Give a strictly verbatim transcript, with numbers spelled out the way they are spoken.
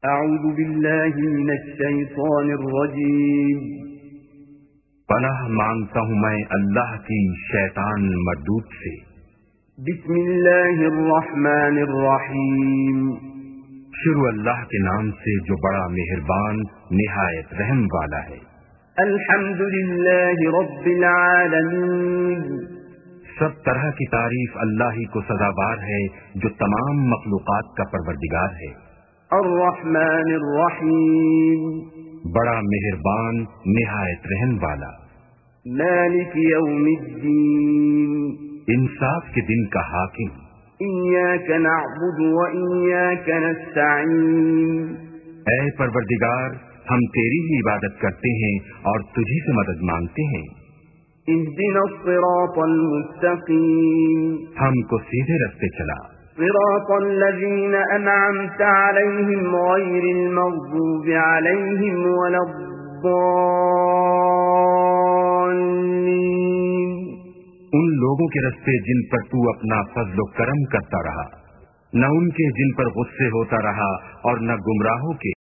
اعوذ باللہ من الشیطان الرجیم پناہ مانگتا ہوں میں اللہ کی شیطان مردود سے۔ بسم اللہ الرحمن الرحیم شروع اللہ کے نام سے جو بڑا مہربان نہایت رحم والا ہے۔ الحمد للہ رب العالمین سب طرح کی تعریف اللہ ہی کو سزاوار ہے جو تمام مخلوقات کا پروردگار ہے۔ الرحمن الرحیم بڑا مہربان نہایت رحم والا۔ مالک یوم الدین انصاف کے دن کا حاکم۔ ایاک نعبد و ایاک نستعین اے پروردگار ہم تیری ہی عبادت کرتے ہیں اور تجھی سے مدد مانگتے ہیں۔ اهدنا الصراط المستقیم ہم کو سیدھے رستے چلا۔ صراط الذین انعمت علیہم غیر المغضوب علیہم ولا الضالین ان لوگوں کے رستے جن پر تو اپنا فضل و کرم کرتا رہا، نہ ان کے جن پر غصے ہوتا رہا اور نہ گمراہوں کے